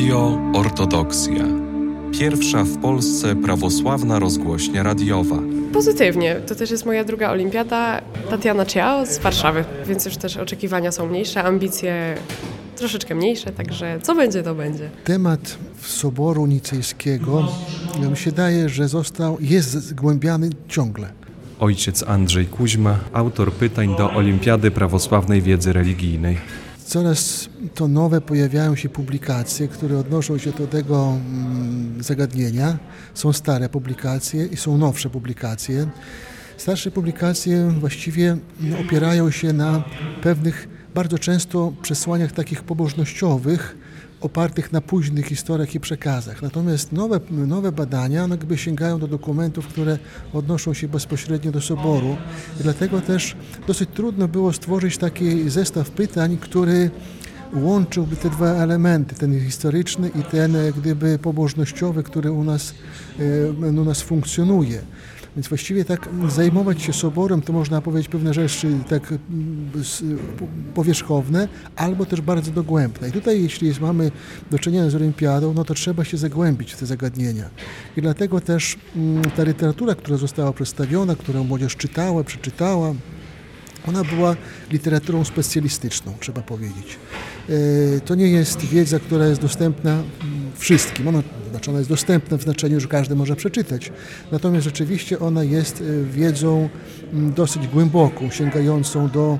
Radio Ortodoksja. Pierwsza w Polsce prawosławna rozgłośnia radiowa. Pozytywnie. To też jest moja druga olimpiada. Tatiana Ciao z Warszawy, więc już też oczekiwania są mniejsze, ambicje troszeczkę mniejsze, także co będzie, to będzie. Temat Soboru Nicejskiego, mi się daje, że jest zgłębiany ciągle. Ojciec Andrzej Kuźma, autor pytań do Olimpiady Prawosławnej Wiedzy Religijnej. Coraz to nowe pojawiają się publikacje, które odnoszą się do tego zagadnienia. Są stare publikacje i są nowsze publikacje. Starsze publikacje właściwie opierają się na pewnych bardzo często przesłaniach takich pobożnościowych, opartych na późnych historiach i przekazach. Natomiast nowe badania jakby sięgają do dokumentów, które odnoszą się bezpośrednio do Soboru. I dlatego też dosyć trudno było stworzyć taki zestaw pytań, który łączyłby te dwa elementy, ten historyczny i ten gdyby pobożnościowy, który u nas funkcjonuje. Więc właściwie tak zajmować się Soborem, to można powiedzieć pewne rzeczy tak powierzchowne, albo też bardzo dogłębne. I tutaj jeśli mamy do czynienia z olimpiadą, no to trzeba się zagłębić w te zagadnienia. I dlatego też ta literatura, która została przedstawiona, którą młodzież czytała, przeczytała, ona była literaturą specjalistyczną, trzeba powiedzieć. To nie jest wiedza, która jest dostępna wszystkim. Ona jest dostępna w znaczeniu, że każdy może przeczytać. Natomiast rzeczywiście ona jest wiedzą dosyć głęboką, sięgającą do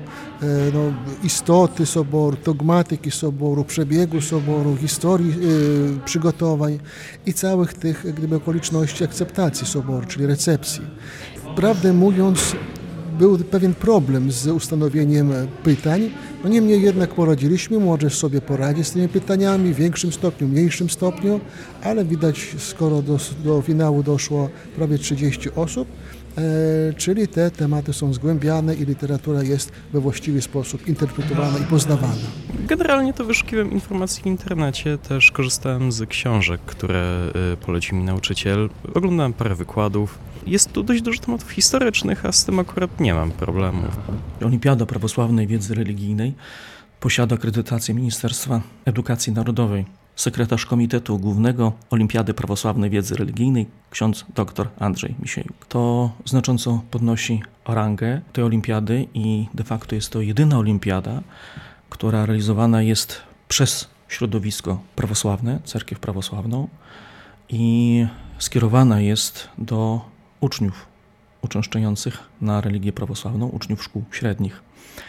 istoty Soboru, dogmatyki Soboru, przebiegu Soboru, historii przygotowań i całych tych okoliczności akceptacji Soboru, czyli recepcji. Prawdę mówiąc, był pewien problem z ustanowieniem pytań, niemniej jednak poradziliśmy, młodzież sobie poradzi z tymi pytaniami w większym stopniu, mniejszym stopniu, ale widać, skoro do finału doszło prawie 30 osób, czyli te tematy są zgłębiane i literatura jest we właściwy sposób interpretowana i poznawana. Generalnie to wyszukiwałem informacji w internecie, też korzystałem z książek, które polecił mi nauczyciel, oglądałem parę wykładów. Jest tu dość dużo tematów historycznych, a z tym akurat nie mam problemów. Olimpiada Prawosławnej Wiedzy Religijnej posiada akredytację Ministerstwa Edukacji Narodowej. Sekretarz Komitetu Głównego Olimpiady Prawosławnej Wiedzy Religijnej, ksiądz dr Andrzej Misiejuk. To znacząco podnosi rangę tej olimpiady i de facto jest to jedyna olimpiada, która realizowana jest przez środowisko prawosławne, cerkiew prawosławną i skierowana jest do uczniów uczęszczających na religię prawosławną, uczniów szkół średnich.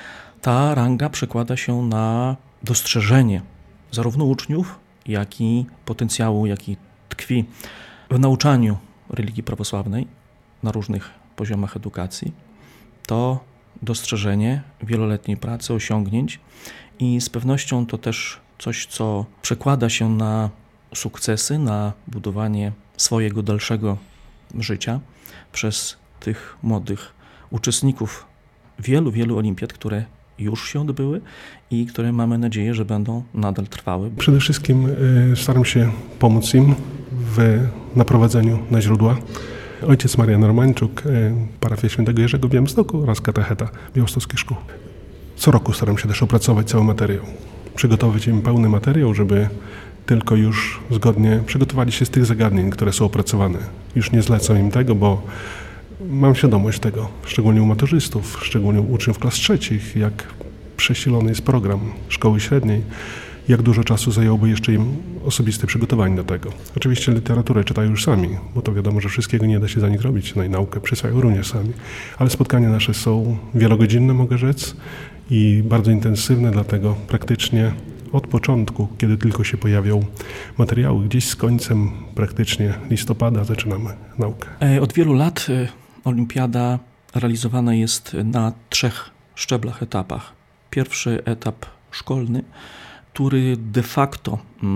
Ta ranga przekłada się na dostrzeżenie zarówno uczniów, jak i potencjału, jaki tkwi w nauczaniu religii prawosławnej na różnych poziomach edukacji. To dostrzeżenie wieloletniej pracy, osiągnięć i z pewnością to też coś, co przekłada się na sukcesy, na budowanie swojego dalszego życia przez tych młodych uczestników wielu olimpiad, które już się odbyły i które mamy nadzieję, że będą nadal trwały. Przede wszystkim staram się pomóc im w naprowadzeniu na źródła. Ojciec Marian Romańczuk, parafia Świętego Jerzego w Białymstoku oraz katecheta białostockich szkół. Co roku staram się też opracować cały materiał. Przygotować im pełny materiał, żeby tylko już zgodnie przygotowali się z tych zagadnień, które są opracowane. Już nie zlecam im tego, bo mam świadomość tego, szczególnie u maturzystów, szczególnie u uczniów klas trzecich, jak przesilony jest program szkoły średniej, jak dużo czasu zajęłoby jeszcze im osobiste przygotowanie do tego. Oczywiście literaturę czytają już sami, bo to wiadomo, że wszystkiego nie da się za nich robić, no i naukę przyswajają również sami. Ale spotkania nasze są wielogodzinne, mogę rzec, i bardzo intensywne, dlatego praktycznie od początku, kiedy tylko się pojawią materiały, gdzieś z końcem praktycznie listopada zaczynamy naukę. Od wielu lat olimpiada realizowana jest na 3 szczeblach, etapach. Pierwszy etap szkolny, który de facto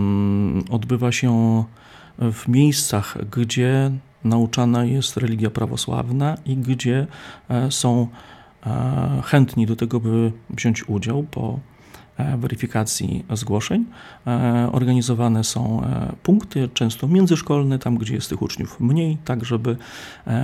odbywa się w miejscach, gdzie nauczana jest religia prawosławna i gdzie są chętni do tego, by wziąć udział po weryfikacji zgłoszeń. Organizowane są punkty, często międzyszkolne, tam gdzie jest tych uczniów mniej, tak żeby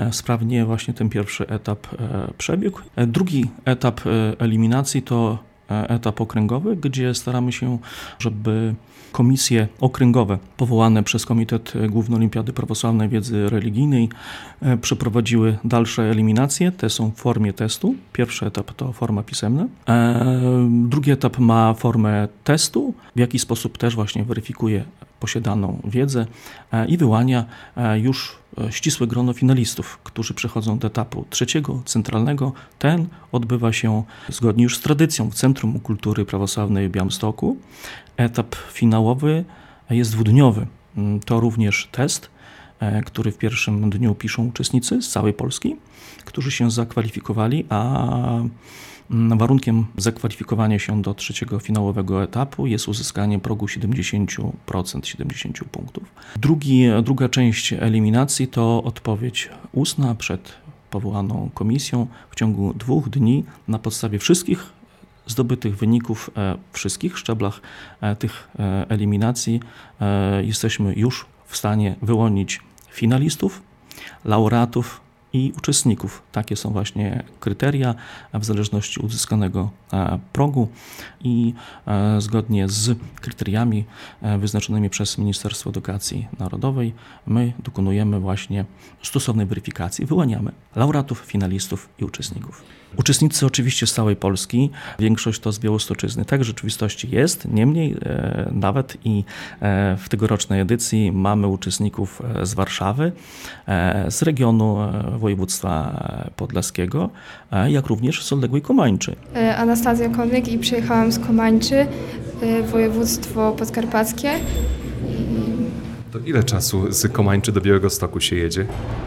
sprawnie właśnie ten pierwszy etap przebiegł. Drugi etap eliminacji to etap okręgowy, gdzie staramy się, żeby komisje okręgowe powołane przez Komitet Główny Olimpiady Prawosławnej Wiedzy Religijnej przeprowadziły dalsze eliminacje. Te są w formie testu. Pierwszy etap to forma pisemna. Drugi etap ma formę testu, w jaki sposób też właśnie weryfikuje posiadaną wiedzę i wyłania już ścisłe grono finalistów, którzy przechodzą do etapu trzeciego, centralnego. Ten odbywa się zgodnie już z tradycją w Centrum Kultury Prawosławnej w Białymstoku. Etap finałowy jest dwudniowy. To również test, który w pierwszym dniu piszą uczestnicy z całej Polski, którzy się zakwalifikowali, a warunkiem zakwalifikowania się do trzeciego finałowego etapu jest uzyskanie progu 70%, 70 punktów. Druga część eliminacji to odpowiedź ustna przed powołaną komisją w ciągu 2 dni na podstawie wszystkich zdobytych wyników w wszystkich szczeblach tych eliminacji. Jesteśmy już w stanie wyłonić finalistów, laureatów i uczestników. Takie są właśnie kryteria w zależności od uzyskanego progu i zgodnie z kryteriami wyznaczonymi przez Ministerstwo Edukacji Narodowej my dokonujemy właśnie stosownej weryfikacji, wyłaniamy laureatów, finalistów i uczestników. Uczestnicy oczywiście z całej Polski, większość to z Białostoczyzny. Tak w rzeczywistości jest, niemniej nawet i w tegorocznej edycji mamy uczestników z Warszawy, z regionu województwa podlaskiego, jak również z odległej Komańczy. Anastazja Konnyk i przyjechałam z Komańczy, województwo podkarpackie. To ile czasu z Komańczy do Białegostoku się jedzie?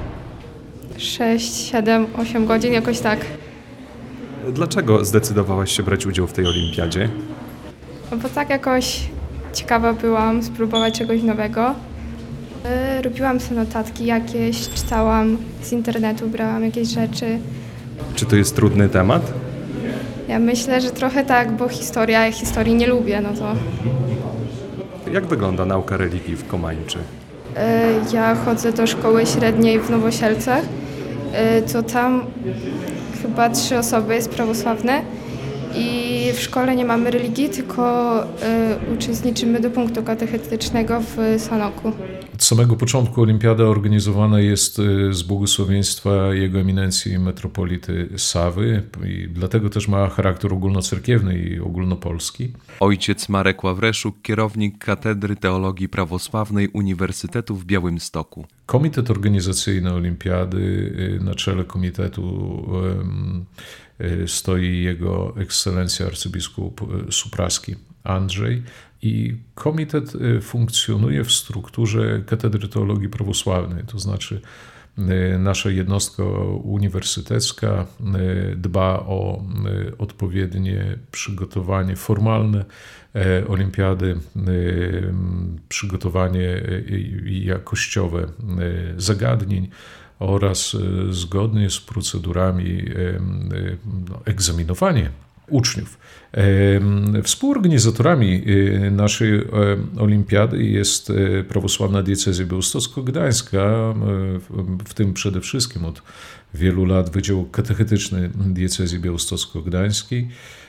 6, 7, 8 godzin, jakoś tak. Dlaczego zdecydowałaś się brać udział w tej olimpiadzie? No bo tak jakoś ciekawa byłam spróbować czegoś nowego. Robiłam sobie notatki jakieś, czytałam z internetu, brałam jakieś rzeczy. Czy to jest trudny temat? Ja myślę, że trochę tak, bo historii nie lubię, no to... Jak wygląda nauka religii w Komańczy? Ja chodzę do szkoły średniej w Nowosielcach, to tam chyba 3 osoby jest prawosławne i w szkole nie mamy religii, tylko uczestniczymy do punktu katechetycznego w Sanoku. Od samego początku olimpiada organizowana jest z błogosławieństwa Jego Eminencji Metropolity Sawy i dlatego też ma charakter ogólnocerkiewny i ogólnopolski. Ojciec Marek Ławreszuk, kierownik Katedry Teologii Prawosławnej Uniwersytetu w Białymstoku. Komitet organizacyjny olimpiady, na czele komitetu stoi Jego Ekscelencja arcybiskup Supraski Andrzej i komitet funkcjonuje w strukturze Katedry Teologii Prawosławnej, to znaczy nasza jednostka uniwersytecka dba o odpowiednie przygotowanie formalne olimpiady, przygotowanie jakościowe zagadnień oraz zgodnie z procedurami egzaminowanie uczniów. Współorganizatorami naszej olimpiady jest Prawosławna Diecezja Białostocko-Gdańska, w tym przede wszystkim od wielu lat Wydział Katechetyczny Diecezji Białostocko-Gdańskiej.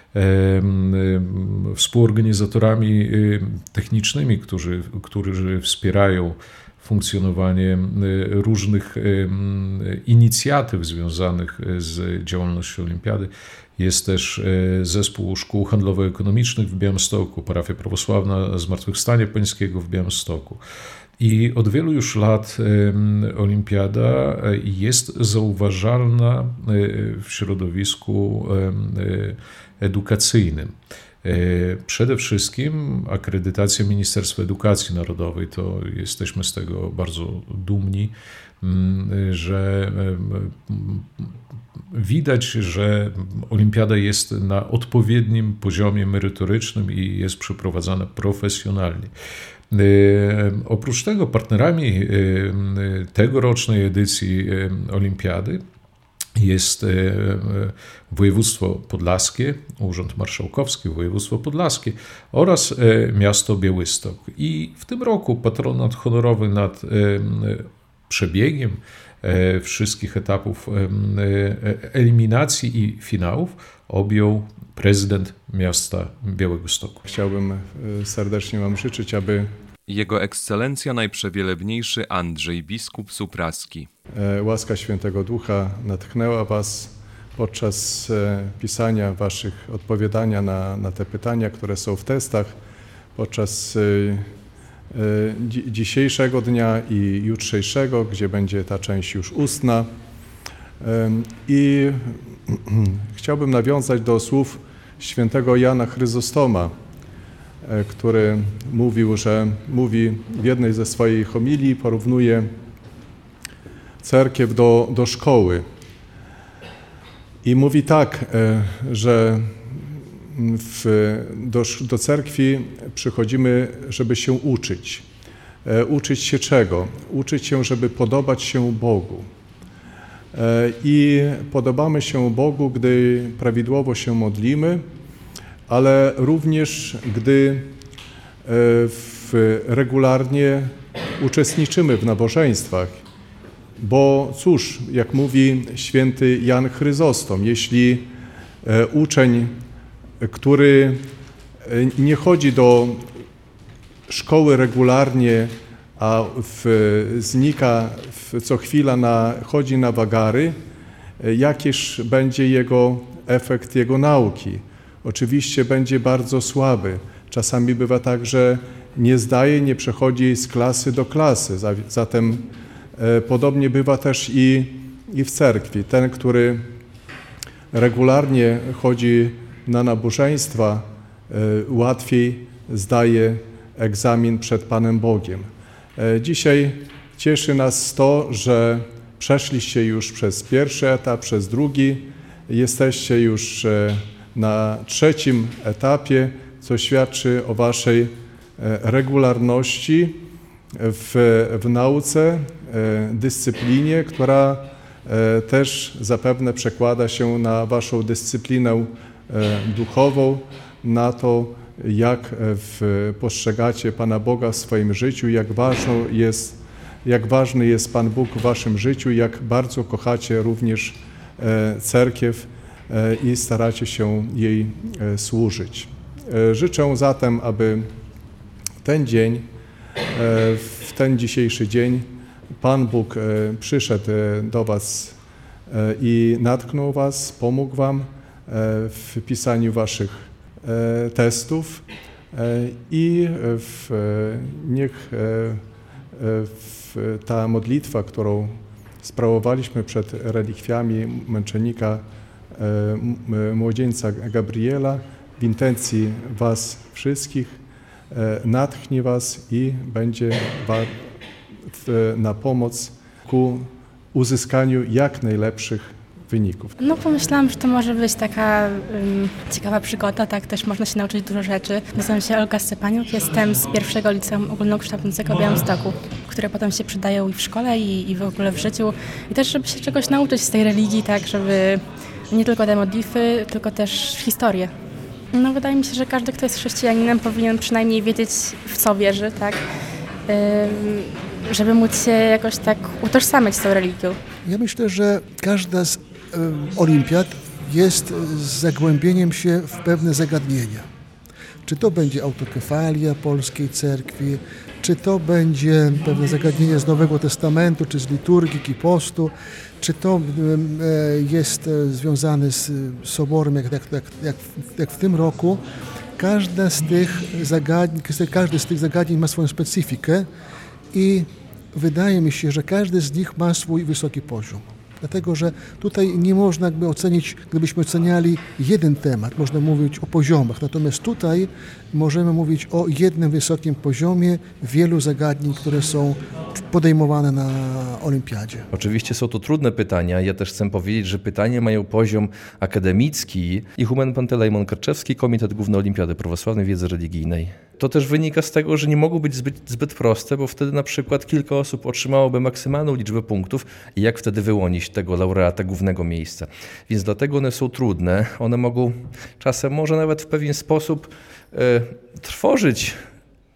Współorganizatorami technicznymi, którzy wspierają funkcjonowanie różnych inicjatyw związanych z działalnością olimpiady. Jest też Zespół Szkół Handlowo-Ekonomicznych w Białymstoku, Parafia Prawosławna Zmartwychwstania Pańskiego w Białymstoku. I od wielu już lat olimpiada jest zauważalna w środowisku edukacyjnym. Przede wszystkim akredytacja Ministerstwa Edukacji Narodowej, to jesteśmy z tego bardzo dumni, że widać, że olimpiada jest na odpowiednim poziomie merytorycznym i jest przeprowadzana profesjonalnie. Oprócz tego partnerami tegorocznej edycji olimpiady jest województwo podlaskie, Urząd Marszałkowski, województwo podlaskie oraz miasto Białystok. I w tym roku patronat honorowy nad przebiegiem wszystkich etapów eliminacji i finałów objął prezydent miasta Białegostoku. Chciałbym serdecznie Wam życzyć, aby Jego Ekscelencja Najprzewielebniejszy Andrzej biskup Supraski. łaska Świętego Ducha natchnęła Was podczas pisania Waszych odpowiadania na te pytania, które są w testach, podczas dzisiejszego dnia i jutrzejszego, gdzie będzie ta część już ustna. I chciałbym nawiązać do słów świętego Jana Chryzostoma, który mówi w jednej ze swoich homilii, porównuje cerkiew do szkoły. I mówi tak, że do cerkwi przychodzimy, żeby się uczyć. Uczyć się czego? Uczyć się, żeby podobać się Bogu. I podobamy się Bogu, gdy prawidłowo się modlimy, ale również gdy regularnie uczestniczymy w nabożeństwach. Bo cóż, jak mówi święty Jan Chryzostom, jeśli uczeń, który nie chodzi do szkoły regularnie, a znika co chwila, chodzi na wagary, jakiż będzie jego efekt jego nauki? Oczywiście będzie bardzo słaby. Czasami bywa tak, że nie zdaje, nie przechodzi z klasy do klasy. Zatem podobnie bywa też i w cerkwi. Ten, który regularnie chodzi na nabożeństwa, łatwiej zdaje egzamin przed Panem Bogiem. Dzisiaj cieszy nas to, że przeszliście już przez pierwszy etap, przez drugi. Jesteście już na trzecim etapie, co świadczy o Waszej regularności w nauce, dyscyplinie, która też zapewne przekłada się na Waszą dyscyplinę duchową, na to, jak postrzegacie Pana Boga w swoim życiu, jak ważny jest Pan Bóg w Waszym życiu, jak bardzo kochacie również cerkiew i staracie się jej służyć. Życzę zatem, aby w ten dzisiejszy dzień Pan Bóg przyszedł do Was i natknął Was, pomógł Wam w pisaniu Waszych testów i niech ta modlitwa, którą sprawowaliśmy przed relikwiami męczennika młodzieńca Gabriela, w intencji Was wszystkich natchnie Was i będzie na pomoc ku uzyskaniu jak najlepszych wyników. No pomyślałam, że to może być taka ciekawa przygoda, tak też można się nauczyć dużo rzeczy. Nazywam się Olga Stepaniuk, jestem z pierwszego liceum ogólnokształcącego w Białymstoku, które potem się przydają i w szkole i w ogóle w życiu. I też, żeby się czegoś nauczyć z tej religii, tak, żeby nie tylko te modlitwy, tylko też historię. No wydaje mi się, że każdy, kto jest chrześcijaninem, powinien przynajmniej wiedzieć, w co wierzy, tak, żeby móc się jakoś tak utożsamiać z tą religią. Ja myślę, że każda z olimpiad jest zagłębieniem się w pewne zagadnienia. Czy to będzie autokefalia polskiej cerkwi, czy to będzie pewne zagadnienie z Nowego Testamentu, czy z liturgii, postu, czy to jest związane z soborem, jak w tym roku. Każdy z tych zagadnień ma swoją specyfikę i wydaje mi się, że każdy z nich ma swój wysoki poziom. Dlatego, że tutaj nie można jakby ocenić, gdybyśmy oceniali jeden temat, można mówić o poziomach. Natomiast tutaj możemy mówić o jednym wysokim poziomie wielu zagadnień, które są podejmowane na olimpiadzie. Oczywiście są to trudne pytania. Ja też chcę powiedzieć, że pytania mają poziom akademicki. Ichumen Pantelejmon Karczewski, Komitet Główny Olimpiady Prawosławnej Wiedzy Religijnej. To też wynika z tego, że nie mogą być zbyt proste, bo wtedy na przykład kilka osób otrzymałoby maksymalną liczbę punktów i jak wtedy wyłonić tego laureata głównego miejsca. Więc dlatego one są trudne. One mogą czasem może nawet w pewien sposób trwożyć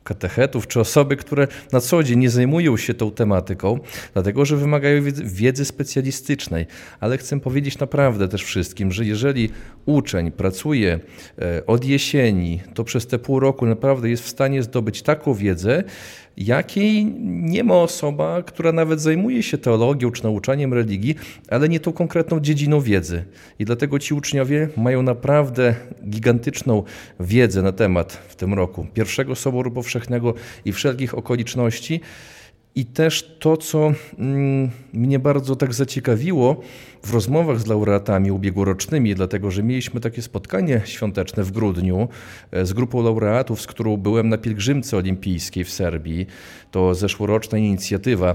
katechetów czy osoby, które na co dzień nie zajmują się tą tematyką, dlatego że wymagają wiedzy specjalistycznej. Ale chcę powiedzieć naprawdę też wszystkim, że jeżeli uczeń pracuje od jesieni, to przez te pół roku naprawdę jest w stanie zdobyć taką wiedzę, jakiej nie ma osoba, która nawet zajmuje się teologią czy nauczaniem religii, ale nie tą konkretną dziedziną wiedzy. I dlatego ci uczniowie mają naprawdę gigantyczną wiedzę na temat w tym roku pierwszego Soboru Powszechnego i wszelkich okoliczności. I też to, co mnie bardzo tak zaciekawiło w rozmowach z laureatami ubiegłorocznymi, dlatego że mieliśmy takie spotkanie świąteczne w grudniu z grupą laureatów, z którą byłem na pielgrzymce olimpijskiej w Serbii. To zeszłoroczna inicjatywa,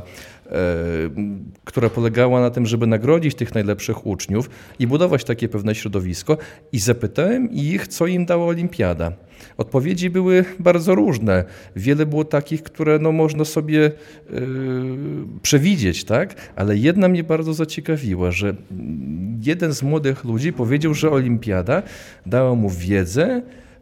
która polegała na tym, żeby nagrodzić tych najlepszych uczniów i budować takie pewne środowisko. I zapytałem ich, co im dała olimpiada. Odpowiedzi były bardzo różne. Wiele było takich, które można sobie przewidzieć, tak? Ale jedna mnie bardzo zaciekawiła, że jeden z młodych ludzi powiedział, że olimpiada dała mu wiedzę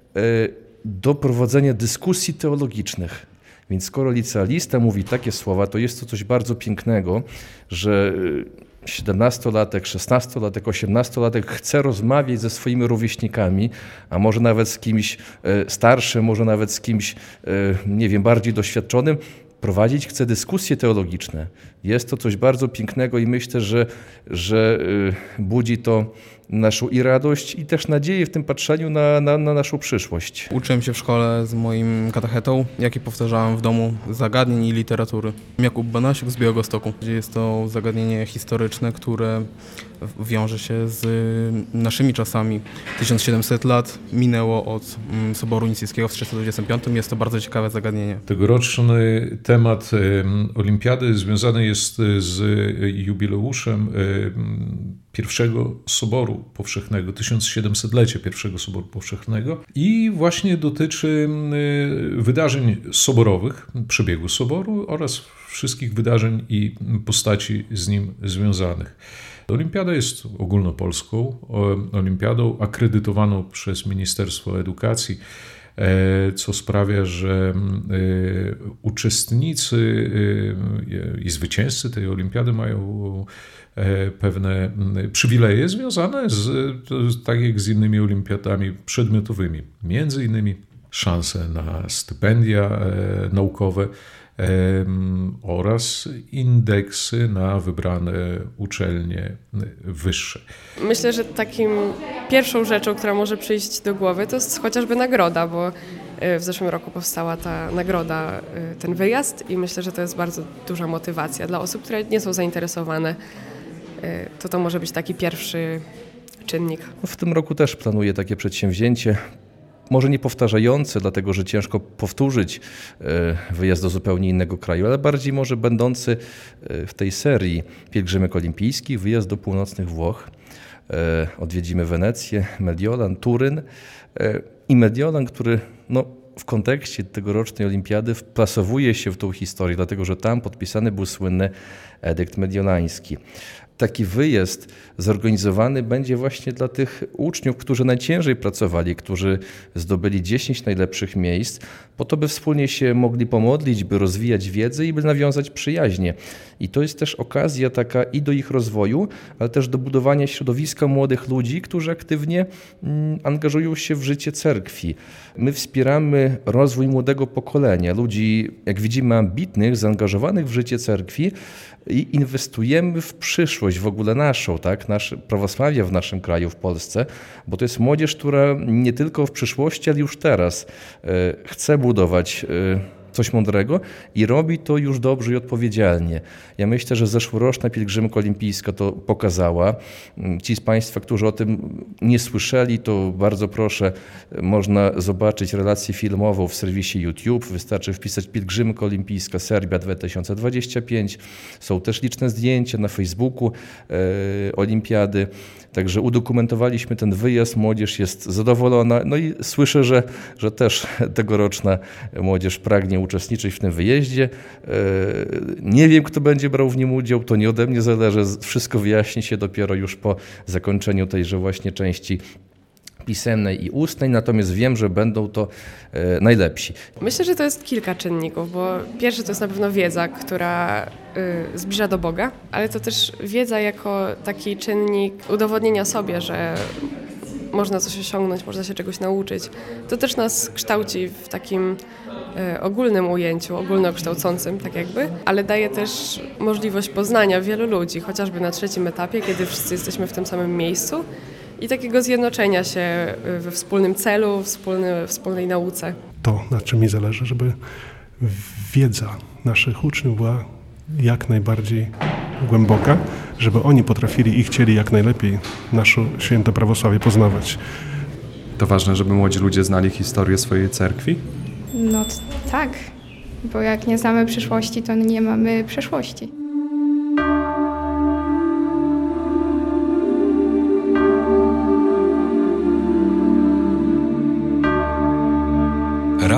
do prowadzenia dyskusji teologicznych. Więc skoro licealista mówi takie słowa, to jest to coś bardzo pięknego, że 17-latek, 16-latek, 18-latek chce rozmawiać ze swoimi rówieśnikami, a może nawet z kimś starszym, może nawet z kimś, bardziej doświadczonym, prowadzić chce dyskusje teologiczne. Jest to coś bardzo pięknego i myślę, że budzi to naszą i radość, i też nadzieję w tym patrzeniu na naszą przyszłość. Uczyłem się w szkole z moim katechetą, jak i powtarzałem w domu zagadnień i literatury. Jakub Banasiuk z Białegostoku, gdzie jest to zagadnienie historyczne, które wiąże się z naszymi czasami. 1700 lat minęło od Soboru Nicejskiego w 325. Jest to bardzo ciekawe zagadnienie. Tegoroczny temat olimpiady związany jest z jubileuszem pierwszego Soboru Powszechnego, 1700-lecie pierwszego Soboru Powszechnego i właśnie dotyczy wydarzeń soborowych, przebiegu Soboru oraz wszystkich wydarzeń i postaci z nim związanych. Olimpiada jest ogólnopolską olimpiadą akredytowaną przez Ministerstwo Edukacji, co sprawia, że uczestnicy i zwycięzcy tej olimpiady mają pewne przywileje związane tak jak z innymi olimpiadami przedmiotowymi. Między innymi szanse na stypendia naukowe oraz indeksy na wybrane uczelnie wyższe. Myślę, że takim pierwszą rzeczą, która może przyjść do głowy, to jest chociażby nagroda, bo w zeszłym roku powstała ta nagroda, ten wyjazd i myślę, że to jest bardzo duża motywacja dla osób, które nie są zainteresowane. To może być taki pierwszy czynnik. W tym roku też planuję takie przedsięwzięcie. Może nie powtarzające, dlatego że ciężko powtórzyć wyjazd do zupełnie innego kraju, ale bardziej może będący w tej serii pielgrzymek olimpijskich, wyjazd do północnych Włoch. Odwiedzimy Wenecję, Mediolan, Turyn i Mediolan, który w kontekście tegorocznej olimpiady wplasowuje się w tą historię, dlatego że tam podpisany był słynny edykt mediolański. Taki wyjazd zorganizowany będzie właśnie dla tych uczniów, którzy najciężej pracowali, którzy zdobyli 10 najlepszych miejsc, po to, by wspólnie się mogli pomodlić, by rozwijać wiedzę i by nawiązać przyjaźnie. I to jest też okazja taka i do ich rozwoju, ale też do budowania środowiska młodych ludzi, którzy aktywnie angażują się w życie cerkwi. My wspieramy rozwój młodego pokolenia, ludzi, jak widzimy, ambitnych, zaangażowanych w życie cerkwi i inwestujemy w przyszłość w ogóle naszą, tak, nasze prawosławia w naszym kraju, w Polsce, bo to jest młodzież, która nie tylko w przyszłości, ale już teraz chce budować coś mądrego i robi to już dobrze i odpowiedzialnie. Ja myślę, że zeszłoroczna pielgrzymka olimpijska to pokazała. Ci z Państwa, którzy o tym nie słyszeli, to bardzo proszę, można zobaczyć relację filmową w serwisie YouTube. Wystarczy wpisać pielgrzymka olimpijska Serbia 2025. Są też liczne zdjęcia na Facebooku olimpiady. Także udokumentowaliśmy ten wyjazd, młodzież jest zadowolona. No i słyszę, że też tegoroczna młodzież pragnie uczestniczyć w tym wyjeździe. Nie wiem, kto będzie brał w nim udział, to nie ode mnie zależy. Wszystko wyjaśni się dopiero już po zakończeniu tejże właśnie części pisemnej i ustnej, natomiast wiem, że będą to najlepsi. Myślę, że to jest kilka czynników, bo pierwszy to jest na pewno wiedza, która zbliża do Boga, ale to też wiedza jako taki czynnik udowodnienia sobie, że można coś osiągnąć, można się czegoś nauczyć. To też nas kształci w takim ogólnym ujęciu, ogólnokształcącym tak jakby, ale daje też możliwość poznania wielu ludzi, chociażby na 3. etapie, kiedy wszyscy jesteśmy w tym samym miejscu i takiego zjednoczenia się we wspólnym celu, wspólnej nauce. To, na czym mi zależy, żeby wiedza naszych uczniów była jak najbardziej głęboka, żeby oni potrafili i chcieli jak najlepiej nasze święte prawosławie poznawać. To ważne, żeby młodzi ludzie znali historię swojej cerkwi? No tak, bo jak nie znamy przyszłości, to nie mamy przeszłości.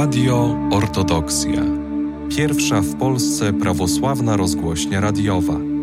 Radio Ortodoksja. Pierwsza w Polsce prawosławna rozgłośnia radiowa.